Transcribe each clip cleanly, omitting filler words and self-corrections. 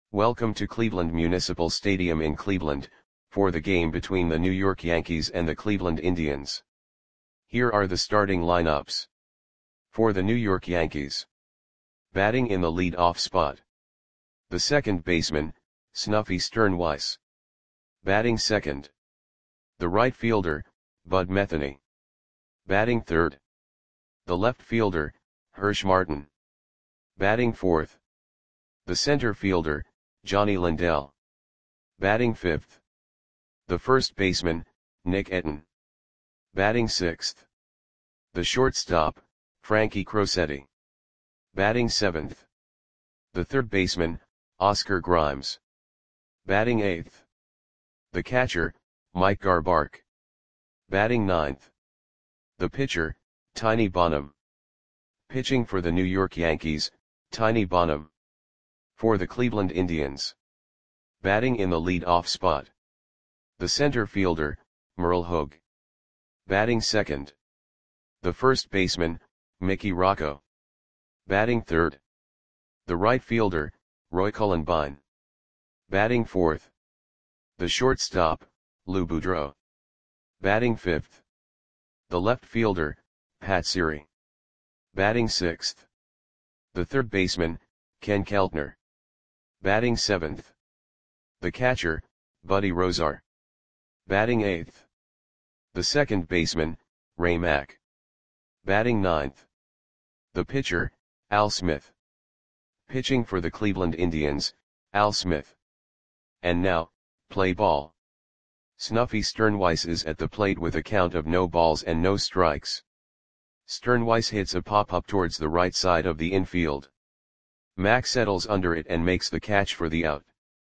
Welcome to Cleveland Municipal Stadium in Cleveland, for the game between the New York Yankees and the Cleveland Indians. Here are the starting lineups. For the New York Yankees. Batting in the lead-off spot. The second baseman, Snuffy Sternweiss. Batting second. The right fielder, Bud Metheny. Batting third. The left fielder, Hirsch Martin. Batting fourth. The center fielder, Johnny Lindell. Batting fifth. The first baseman, Nick Etten. Batting sixth. The shortstop, Frankie Crosetti. Batting seventh. The third baseman, Oscar Grimes. Batting eighth. The catcher, Mike Garbark. Batting ninth. The pitcher, Tiny Bonham. Pitching for the New York Yankees, Tiny Bonham. For the Cleveland Indians. Batting in the lead-off spot. The center fielder, Merle Hogue. Batting second. The first baseman, Mickey Rocco. Batting third. The right fielder, Roy Cullenbine. Batting fourth. The shortstop, Lou Boudreau. Batting fifth. The left fielder, Pat Siri. Batting sixth. The third baseman, Ken Keltner. Batting seventh. The catcher, Buddy Rozar. Batting eighth. The second baseman, Ray Mack. Batting ninth. The pitcher, Al Smith. Pitching for the Cleveland Indians, Al Smith. And now, play ball. Snuffy Sternweiss is at the plate with a count of no balls and no strikes. Sternweiss hits a pop-up towards the right side of the infield. Mack settles under it and makes the catch for the out.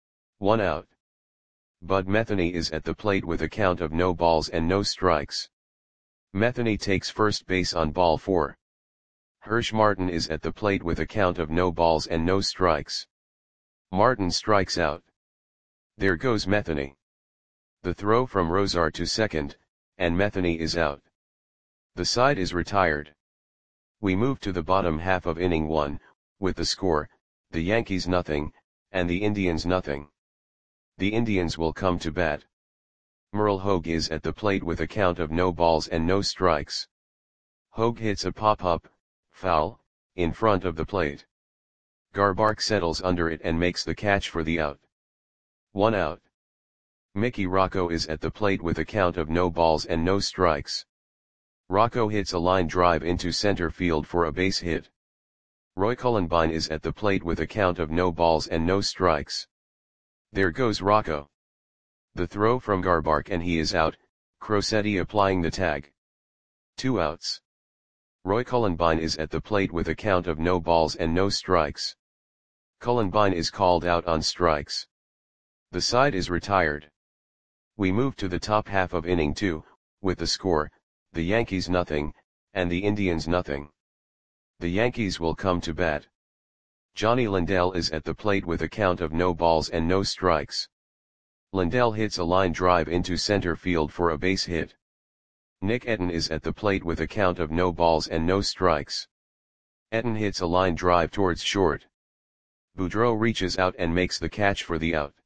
1 out. Bud Metheny is at the plate with a count of no balls and no strikes. Metheny takes first base on ball 4. Hirsch Martin is at the plate with a count of no balls and no strikes. Martin strikes out. There goes Metheny. The throw from Rozar to second, and Metheny is out. The side is retired. We move to the bottom half of inning 1, with the score, the Yankees nothing, and the Indians nothing. The Indians will come to bat. Merle Hogue is at the plate with a count of no balls and no strikes. Hogue hits a pop-up, foul, in front of the plate. Garbark settles under it and makes the catch for the out. 1 out. Mickey Rocco is at the plate with a count of no balls and no strikes. Rocco hits a line drive into center field for a base hit. Roy Cullenbine is at the plate with a count of no balls and no strikes. There goes Rocco. The throw from Garbark and he is out, Crosetti applying the tag. 2 outs. Roy Cullenbine is at the plate with a count of no balls and no strikes. Cullenbine is called out on strikes. The side is retired. We move to the top half of inning 2, with the score, the Yankees nothing, and the Indians nothing. The Yankees will come to bat. Johnny Lindell is at the plate with a count of no balls and no strikes. Lindell hits a line drive into center field for a base hit. Nick Etten is at the plate with a count of no balls and no strikes. Etten hits a line drive towards short. Boudreau reaches out and makes the catch for the out.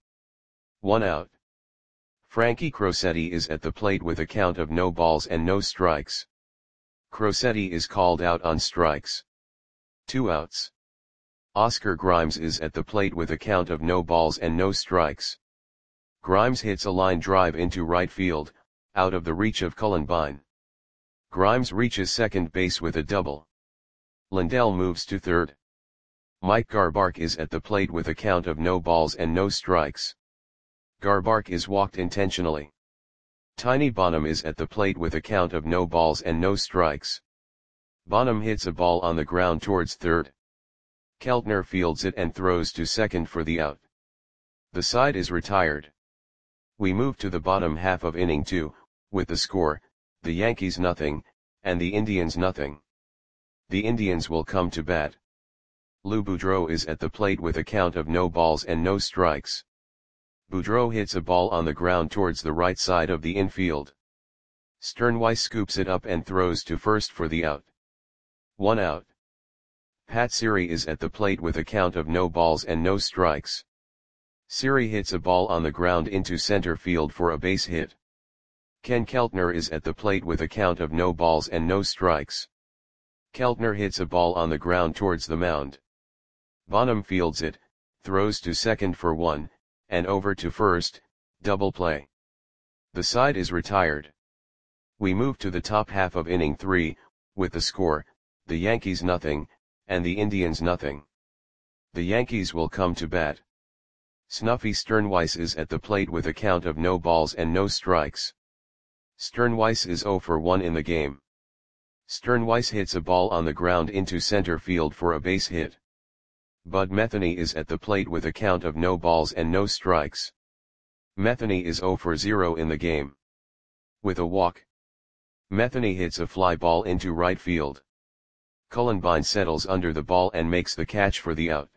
1 out. Frankie Crosetti is at the plate with a count of no balls and no strikes. Crosetti is called out on strikes. 2 outs. Oscar Grimes is at the plate with a count of no balls and no strikes. Grimes hits a line drive into right field, out of the reach of Cullenbine. Grimes reaches second base with a double. Lindell moves to third. Mike Garbark is at the plate with a count of no balls and no strikes. Garbark is walked intentionally. Tiny Bonham is at the plate with a count of no balls and no strikes. Bonham hits a ball on the ground towards third. Keltner fields it and throws to second for the out. The side is retired. We move to the bottom half of inning 2, with the score, the Yankees nothing, and the Indians nothing. The Indians will come to bat. Lou Boudreau is at the plate with a count of no balls and no strikes. Boudreau hits a ball on the ground towards the right side of the infield. Sternweiss scoops it up and throws to first for the out. 1 out. Pat Siri is at the plate with a count of no balls and no strikes. Siri hits a ball on the ground into center field for a base hit. Ken Keltner is at the plate with a count of no balls and no strikes. Keltner hits a ball on the ground towards the mound. Bonham fields it, throws to second for one, and over to first, double play. The side is retired. We move to the top half of inning 3, with the score, the Yankees nothing, and the Indians nothing. The Yankees will come to bat. Snuffy Sternweiss is at the plate with a count of no balls and no strikes. Sternweiss is 0 for 1 in the game. Sternweiss hits a ball on the ground into center field for a base hit. Bud Metheny is at the plate with a count of no balls and no strikes. Metheny is 0 for 0 in the game. With a walk, Metheny hits a fly ball into right field. Cullenbine settles under the ball and makes the catch for the out.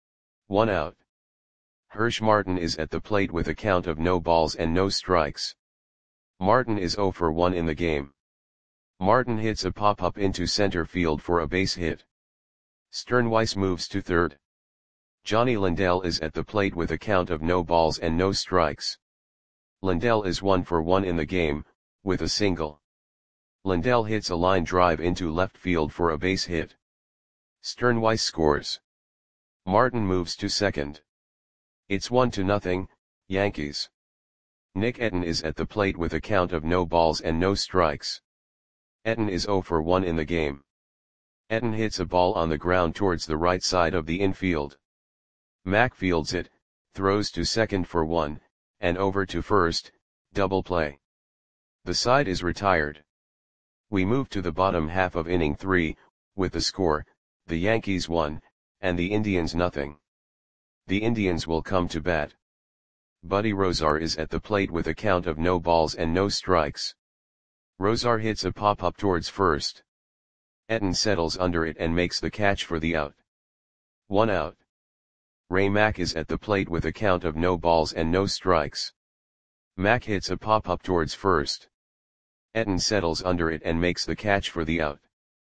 1 out. Hirsch Martin is at the plate with a count of no balls and no strikes. Martin is 0 for 1 in the game. Martin hits a pop-up into center field for a base hit. Sternweiss moves to third. Johnny Lindell is at the plate with a count of no balls and no strikes. Lindell is 1 for 1 in the game, with a single. Lindell hits a line drive into left field for a base hit. Sternweiss scores. Martin moves to second. It's 1-0, Yankees. Nick Etten is at the plate with a count of no balls and no strikes. Etten is 0 for 1 in the game. Etten hits a ball on the ground towards the right side of the infield. Mack fields it, throws to second for 1, and over to first, double play. The side is retired. We move to the bottom half of inning 3, with the score, the Yankees 1, and the Indians nothing. The Indians will come to bat. Buddy Rozar is at the plate with a count of no balls and no strikes. Rozar hits a pop-up towards first. Etten settles under it and makes the catch for the out. 1 out. Ray Mack is at the plate with a count of no balls and no strikes. Mack hits a pop-up towards first. Etten settles under it and makes the catch for the out.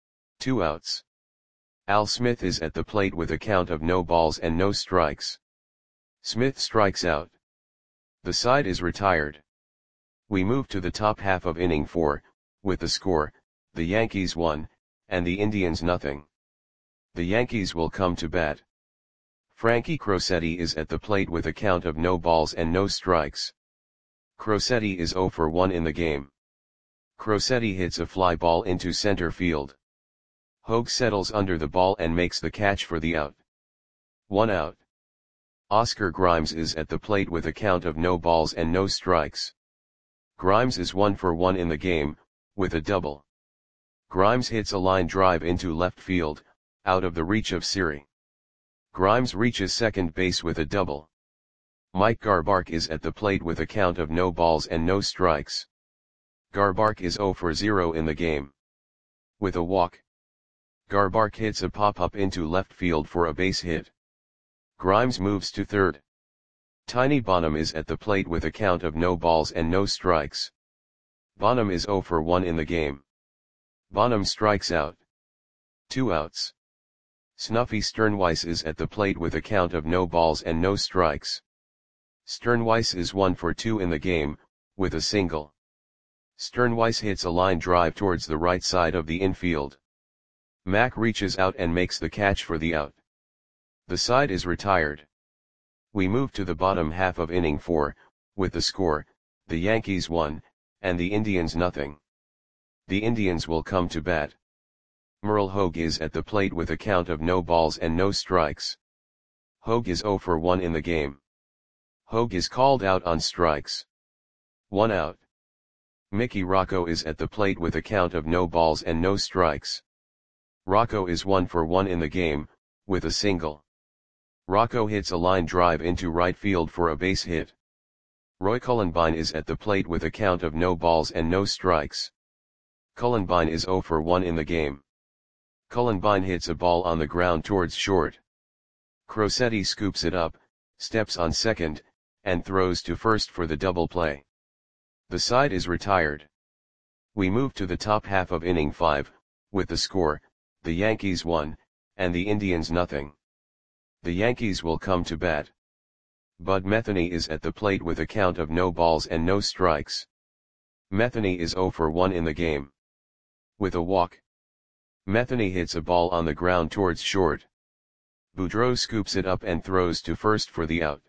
2 outs. Al Smith is at the plate with a count of no balls and no strikes. Smith strikes out. The side is retired. We move to the top half of inning 4, with the score, the Yankees 1, and the Indians nothing. The Yankees will come to bat. Frankie Crosetti is at the plate with a count of no balls and no strikes. Crosetti is 0 for 1 in the game. Crosetti hits a fly ball into center field. Hogue settles under the ball and makes the catch for the out. 1 out. Oscar Grimes is at the plate with a count of no balls and no strikes. Grimes is 1 for 1 in the game, with a double. Grimes hits a line drive into left field, out of the reach of Siri. Grimes reaches second base with a double. Mike Garbark is at the plate with a count of no balls and no strikes. Garbark is 0 for 0 in the game. With a walk, Garbark hits a pop-up into left field for a base hit. Grimes moves to third. Tiny Bonham is at the plate with a count of no balls and no strikes. Bonham is 0 for 1 in the game. Bonham strikes out. 2 outs. Snuffy Sternweiss is at the plate with a count of no balls and no strikes. Sternweiss is 1 for 2 in the game, with a single. Sternweiss hits a line drive towards the right side of the infield. Mack reaches out and makes the catch for the out. The side is retired. We move to the bottom half of inning 4, with the score, the Yankees 1, and the Indians nothing. The Indians will come to bat. Merle Hogue is at the plate with a count of no balls and no strikes. Hogue is 0 for 1 in the game. Hogue is called out on strikes. 1 out. Mickey Rocco is at the plate with a count of no balls and no strikes. Rocco is 1 for 1 in the game, with a single. Rocco hits a line drive into right field for a base hit. Roy Cullenbine is at the plate with a count of no balls and no strikes. Cullenbine is 0 for 1 in the game. Cullenbine hits a ball on the ground towards short. Crosetti scoops it up, steps on second, and throws to first for the double play. The side is retired. We move to the top half of inning 5, with the score, the Yankees 1, and the Indians nothing. The Yankees will come to bat. Bud Metheny is at the plate with a count of no balls and no strikes. Metheny is 0 for 1 in the game. With a walk, Metheny hits a ball on the ground towards short. Boudreau scoops it up and throws to first for the out.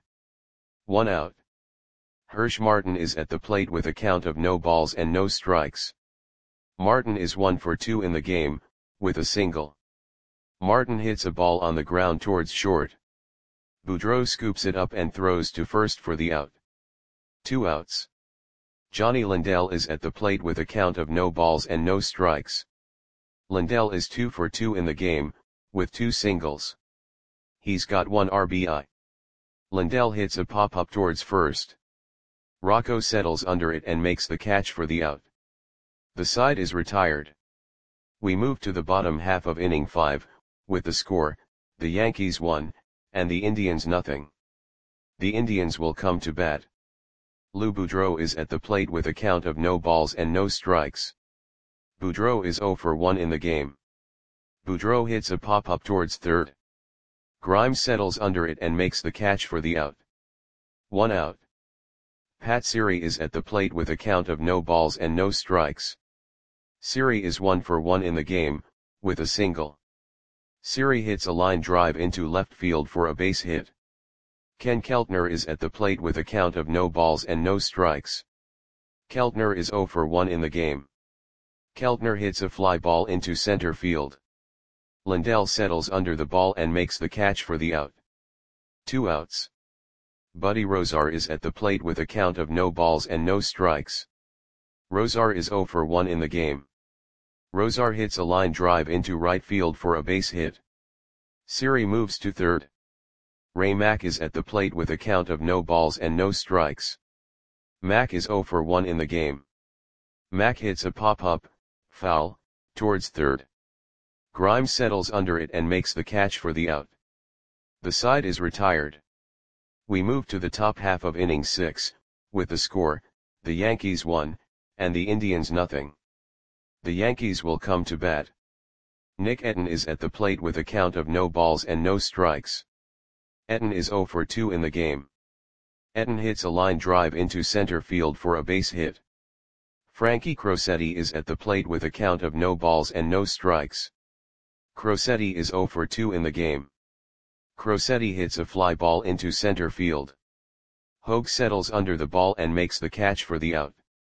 1 out. Hirsch Martin is at the plate with a count of no balls and no strikes. Martin is 1 for 2 in the game, with a single. Martin hits a ball on the ground towards short. Boudreau scoops it up and throws to first for the out. 2 outs. Johnny Lindell is at the plate with a count of no balls and no strikes. Lindell is 2 for 2 in the game, with 2 singles. He's got 1 RBI. Lindell hits a pop-up towards first. Rocco settles under it and makes the catch for the out. The side is retired. We move to the bottom half of inning 5, with the score, the Yankees 1, and the Indians nothing. The Indians will come to bat. Lou Boudreau is at the plate with a count of no balls and no strikes. Boudreau is 0 for 1 in the game. Boudreau hits a pop-up towards third. Grimes settles under it and makes the catch for the out. 1 out. Pat Siri is at the plate with a count of no balls and no strikes. Siri is 1 for 1 in the game, with a single. Siri hits a line drive into left field for a base hit. Ken Keltner is at the plate with a count of no balls and no strikes. Keltner is 0 for 1 in the game. Keltner hits a fly ball into center field. Lindell settles under the ball and makes the catch for the out. 2 outs. Buddy Rozar is at the plate with a count of no balls and no strikes. Rozar is 0 for 1 in the game. Rozar hits a line drive into right field for a base hit. Siri moves to third. Ray Mack is at the plate with a count of no balls and no strikes. Mack is 0 for 1 in the game. Mack hits a pop-up, foul, towards third. Grimes settles under it and makes the catch for the out. The side is retired. We move to the top half of inning 6, with the score, the Yankees 1, and the Indians nothing. The Yankees will come to bat. Nick Etten is at the plate with a count of no balls and no strikes. Etten is 0 for 2 in the game. Etten hits a line drive into center field for a base hit. Frankie Crosetti is at the plate with a count of no balls and no strikes. Crosetti is 0 for 2 in the game. Crosetti hits a fly ball into center field. Hogue settles under the ball and makes the catch for the out.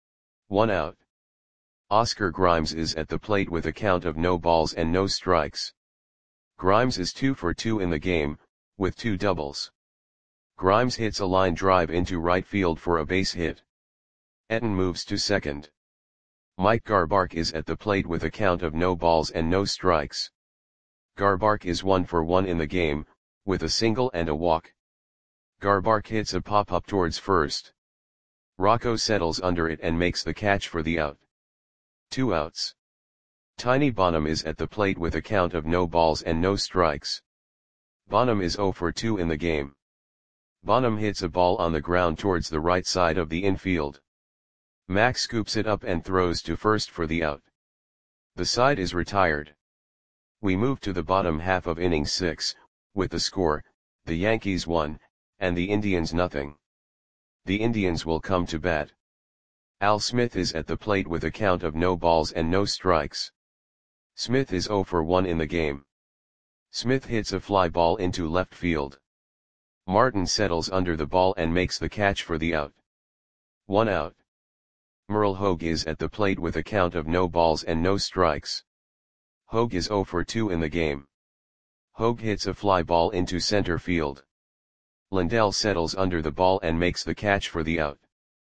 1 out. Oscar Grimes is at the plate with a count of no balls and no strikes. Grimes is 2 for 2 in the game, with 2 doubles. Grimes hits a line drive into right field for a base hit. Etten moves to second. Mike Garbark is at the plate with a count of no balls and no strikes. Garbark is 1 for 1 in the game, with a single and a walk. Garbark hits a pop-up towards first. Rocco settles under it and makes the catch for the out. 2 outs. Tiny Bonham is at the plate with a count of no balls and no strikes. Bonham is 0 for 2 in the game. Bonham hits a ball on the ground towards the right side of the infield. Max scoops it up and throws to first for the out. The side is retired. We move to the bottom half of inning 6, with the score, the Yankees 1, and the Indians nothing. The Indians will come to bat. Al Smith is at the plate with a count of no balls and no strikes. Smith is 0 for 1 in the game. Smith hits a fly ball into left field. Martin settles under the ball and makes the catch for the out. 1 out. Merle Hogue is at the plate with a count of no balls and no strikes. Hogue is 0 for 2 in the game. Hogue hits a fly ball into center field. Lindell settles under the ball and makes the catch for the out.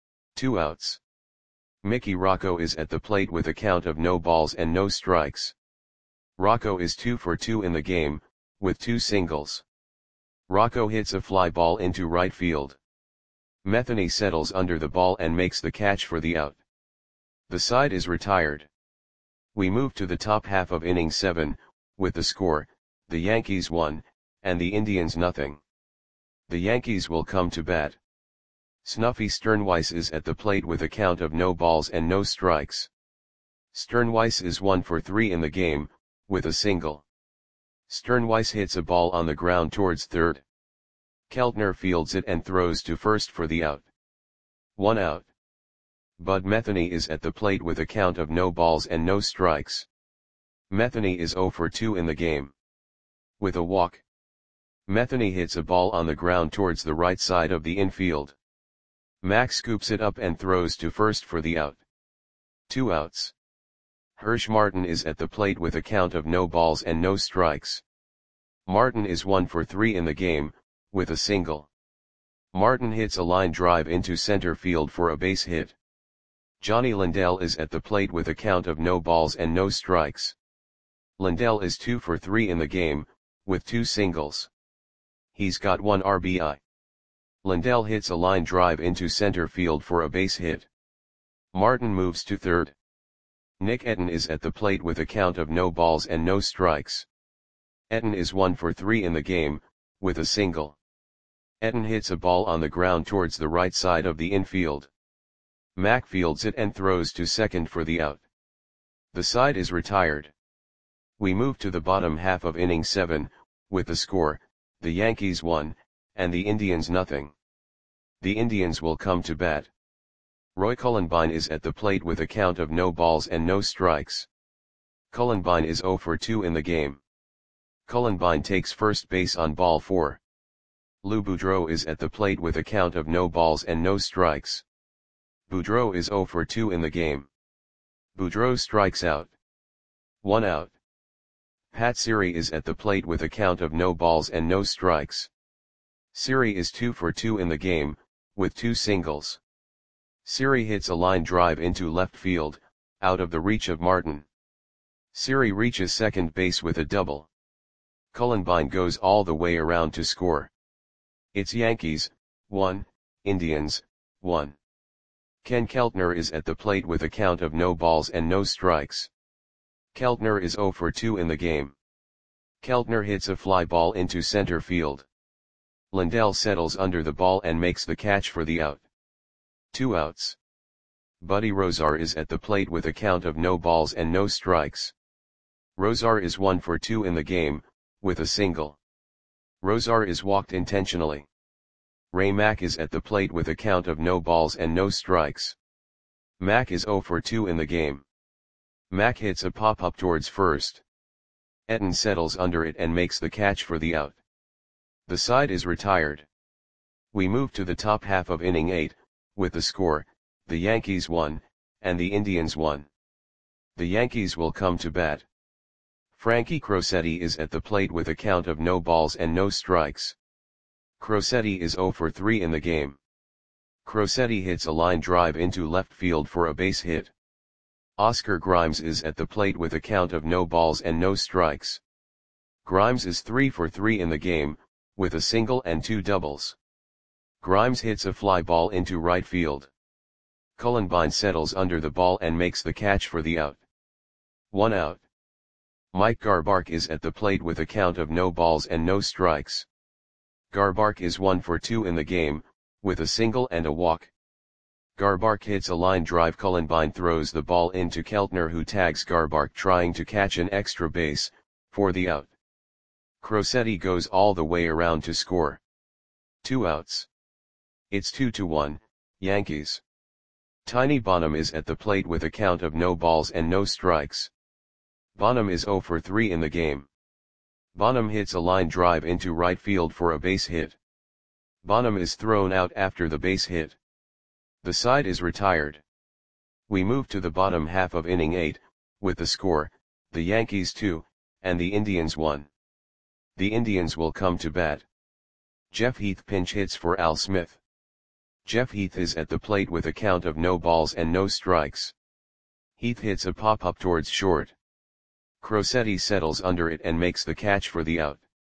2 outs. Mickey Rocco is at the plate with a count of no balls and no strikes. Rocco is 2 for 2 in the game, with 2 singles. Rocco hits a fly ball into right field. Metheny settles under the ball and makes the catch for the out. The side is retired. We move to the top half of inning 7, with the score, the Yankees 1, and the Indians nothing. The Yankees will come to bat. Snuffy Sternweiss is at the plate with a count of no balls and no strikes. Sternweiss is 1 for 3 in the game, with a single. Sternweiss hits a ball on the ground towards third. Keltner fields it and throws to first for the out. 1 out. Bud Metheny is at the plate with a count of no balls and no strikes. Metheny is 0 for 2 in the game. With a walk, Metheny hits a ball on the ground towards the right side of the infield. Mac scoops it up and throws to first for the out. 2 outs. Hirsch Martin is at the plate with a count of no balls and no strikes. Martin is 1 for 3 in the game, with a single. Martin hits a line drive into center field for a base hit. Johnny Lindell is at the plate with a count of no balls and no strikes. Lindell is 2 for 3 in the game, with 2 singles. He's got 1 RBI. Lindell hits a line drive into center field for a base hit. Martin moves to third. Nick Etten is at the plate with a count of no balls and no strikes. Etten is 1 for 3 in the game, with a single. Etten hits a ball on the ground towards the right side of the infield. Mac fields it and throws to second for the out. The side is retired. We move to the bottom half of inning 7, with the score, the Yankees 1, and the Indians nothing. The Indians will come to bat. Roy Cullenbine is at the plate with a count of no balls and no strikes. Cullenbine is 0 for 2 in the game. Cullenbine takes first base on ball 4. Lou Boudreau is at the plate with a count of no balls and no strikes. Boudreau is 0 for 2 in the game. Boudreau strikes out. 1 out. Pat Siri is at the plate with a count of no balls and no strikes. Siri is 2 for 2 in the game, with 2 singles. Siri hits a line drive into left field, out of the reach of Martin. Siri reaches second base with a double. Cullenbine goes all the way around to score. It's Yankees, 1, Indians, 1. Ken Keltner is at the plate with a count of no balls and no strikes. Keltner is 0 for 2 in the game. Keltner hits a fly ball into center field. Lindell settles under the ball and makes the catch for the out. 2 outs. Buddy Rozar is at the plate with a count of no balls and no strikes. Rozar is 1 for 2 in the game, with a single. Rozar is walked intentionally. Ray Mack is at the plate with a count of no balls and no strikes. Mack is 0 for 2 in the game. Mack hits a pop-up towards first. Etten settles under it and makes the catch for the out. The side is retired. We move to the top half of inning 8, with the score, the Yankees 1, and the Indians 1. The Yankees will come to bat. Frankie Crosetti is at the plate with a count of no balls and no strikes. Crosetti is 0 for 3 in the game. Crosetti hits a line drive into left field for a base hit. Oscar Grimes is at the plate with a count of no balls and no strikes. Grimes is 3 for 3 in the game, with a single and 2 doubles. Grimes hits a fly ball into right field. Cullenbine settles under the ball and makes the catch for the out. 1 out. Mike Garbark is at the plate with a count of no balls and no strikes. Garbark is 1 for 2 in the game, with a single and a walk. Garbark hits a line drive. Cullenbine throws the ball into Keltner, who tags Garbark trying to catch an extra base, for the out. Crosetti goes all the way around to score. 2 outs. It's 2-1, Yankees. Tiny Bonham is at the plate with a count of no balls and no strikes. Bonham is 0 for 3 in the game. Bonham hits a line drive into right field for a base hit. Bonham is thrown out after the base hit. The side is retired. We move to the bottom half of inning 8, with the score, the Yankees 2, and the Indians 1. The Indians will come to bat. Jeff Heath pinch hits for Al Smith. Jeff Heath is at the plate with a count of no balls and no strikes. Heath hits a pop-up towards short. Crosetti settles under it and makes the catch for the out.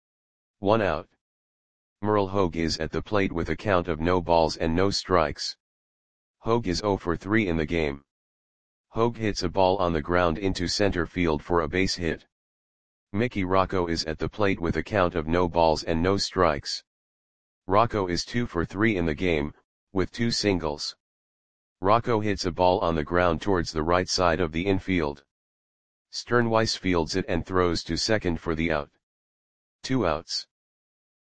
1 out. Merle Hogue is at the plate with a count of no balls and no strikes. Hogue is 0 for 3 in the game. Hogue hits a ball on the ground into center field for a base hit. Mickey Rocco is at the plate with a count of no balls and no strikes. Rocco is 2 for 3 in the game, with 2 singles. Rocco hits a ball on the ground towards the right side of the infield. Sternweiss fields it and throws to second for the out. 2 outs.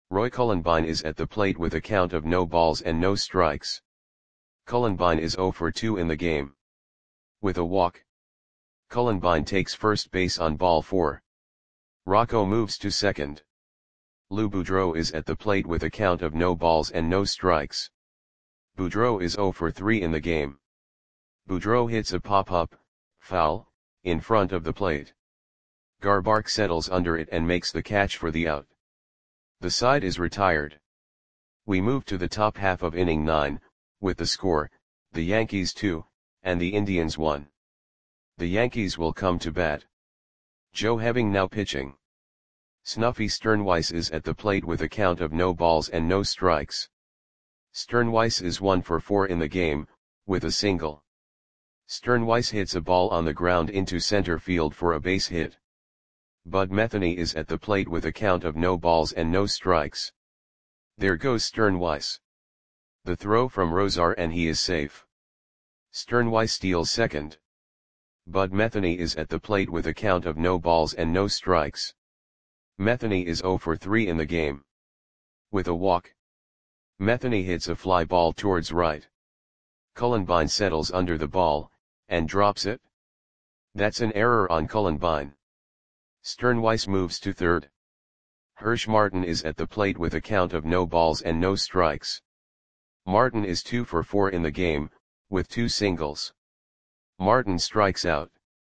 Roy Cullenbine is at the plate with a count of no balls and no strikes. Cullenbine is 0 for 2 in the game. With a walk, Cullenbine takes first base on ball 4. Rocco moves to second. Lou Boudreau is at the plate with a count of no balls and no strikes. Boudreau is 0 for 3 in the game. Boudreau hits a pop-up, foul, in front of the plate. Garbark settles under it and makes the catch for the out. The side is retired. We move to the top half of inning 9, with the score, the Yankees 2, and the Indians 1. The Yankees will come to bat. Joe Heving now pitching. Snuffy Sternweiss is at the plate with a count of no balls and no strikes. Sternweiss is 1 for 4 in the game, with a single. Sternweiss hits a ball on the ground into center field for a base hit. Bud Metheny is at the plate with a count of no balls and no strikes. There goes Sternweiss. The throw from Rosar and he is safe. Sternweiss steals second. Bud Metheny is at the plate with a count of no balls and no strikes. Metheny is 0 for 3 in the game. With a walk, Metheny hits a fly ball towards right. Cullenbine settles under the ball, and drops it. That's an error on Cullenbine. Sternweiss moves to third. Hirsch Martin is at the plate with a count of no balls and no strikes. Martin is 2 for 4 in the game, with 2 singles. Martin strikes out.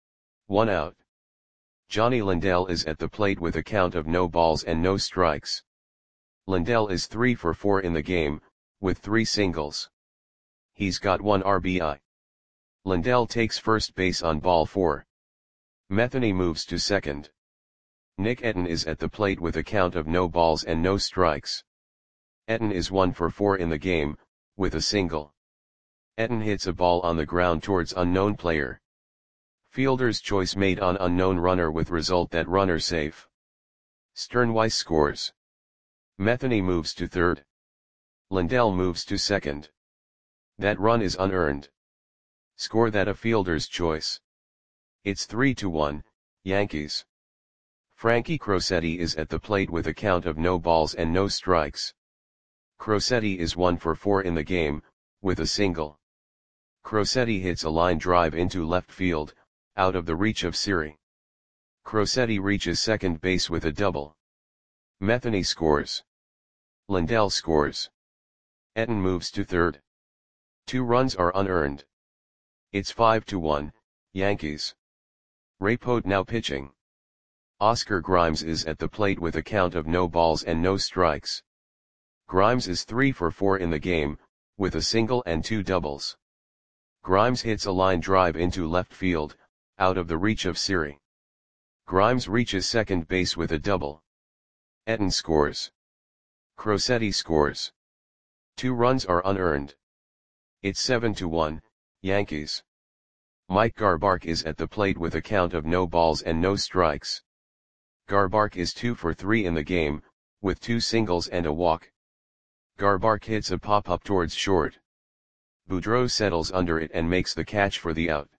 1 out. Johnny Lindell is at the plate with a count of no balls and no strikes. Lindell is 3 for 4 in the game, with 3 singles. He's got 1 RBI. Lindell takes first base on ball 4. Metheny moves to second. Nick Etten is at the plate with a count of no balls and no strikes. Etten is 1 for 4 in the game, with a single. Etten hits a ball on the ground towards unknown player. Fielder's choice made on unknown runner with result that runner safe. Sternweiss scores. Metheny moves to third. Lindell moves to second. That run is unearned. Score that a fielder's choice. It's 3-1, Yankees. Frankie Crosetti is at the plate with a count of no balls and no strikes. Crosetti is 1 for 4 in the game, with a single. Crosetti hits a line drive into left field, out of the reach of Siri. Crosetti reaches second base with a double. Metheny scores. Lindell scores. Etten moves to third. 2 runs are unearned. It's 5-1, Yankees. Ray Pote now pitching. Oscar Grimes is at the plate with a count of no balls and no strikes. Grimes is 3 for 4 in the game, with a single and 2 doubles. Grimes hits a line drive into left field, out of the reach of Siri. Grimes reaches second base with a double. Etten scores. Crosetti scores. 2 runs are unearned. It's 7-1, Yankees. Mike Garbark is at the plate with a count of no balls and no strikes. Garbark is 2 for 3 in the game, with 2 singles and a walk. Garbark hits a pop-up towards short. Boudreau settles under it and makes the catch for the out.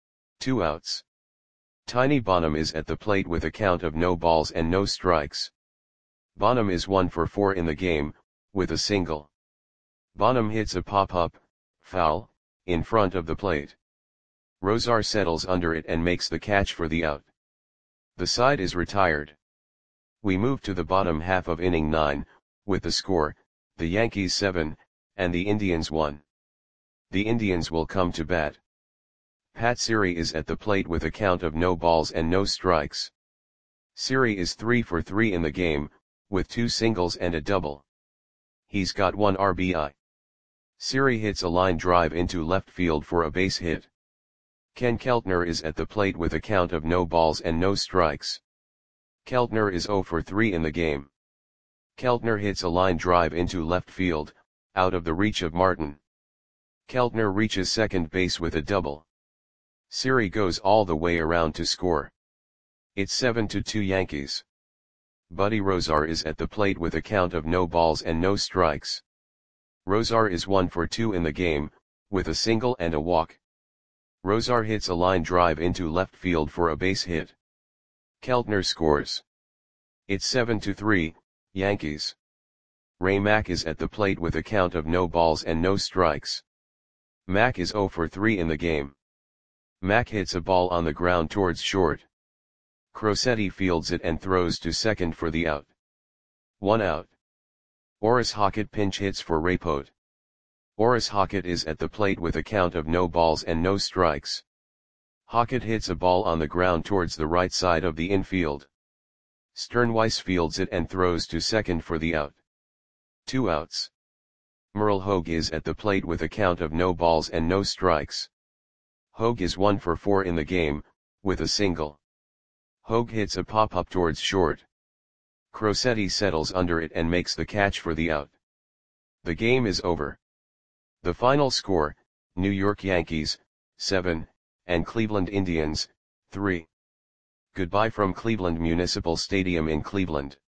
2 outs. Tiny Bonham is at the plate with a count of no balls and no strikes. Bonham is 1 for 4 in the game, with a single. Bonham hits a pop-up, foul, in front of the plate. Rosar settles under it and makes the catch for the out. The side is retired. We move to the bottom half of inning 9, with the score, the Yankees 7, and the Indians 1. The Indians will come to bat. Pat Siri is at the plate with a count of no balls and no strikes. Siri is 3 for 3 in the game, with 2 singles and a double. He's got 1 RBI. Siri hits a line drive into left field for a base hit. Ken Keltner is at the plate with a count of no balls and no strikes. Keltner is 0 for 3 in the game. Keltner hits a line drive into left field, out of the reach of Martin. Keltner reaches second base with a double. Siri goes all the way around to score. It's 7-2 Yankees. Buddy Rosar is at the plate with a count of no balls and no strikes. Rosar is 1 for 2 in the game, with a single and a walk. Rosar hits a line drive into left field for a base hit. Keltner scores. It's 7-3, Yankees. Ray Mack is at the plate with a count of no balls and no strikes. Mack is 0 for 3 in the game. Mack hits a ball on the ground towards short. Crosetti fields it and throws to second for the out. 1 out. Orris Hockett pinch hits for Raypote. Orris Hockett is at the plate with a count of no balls and no strikes. Hockett hits a ball on the ground towards the right side of the infield. Sternweiss fields it and throws to second for the out. 2 outs. Merle Hogue is at the plate with a count of no balls and no strikes. Hogue is 1 for 4 in the game, with a single. Hogue hits a pop-up towards short. Crosetti settles under it and makes the catch for the out. The game is over. The final score, New York Yankees, 7, and Cleveland Indians, 3. Goodbye from Cleveland Municipal Stadium in Cleveland.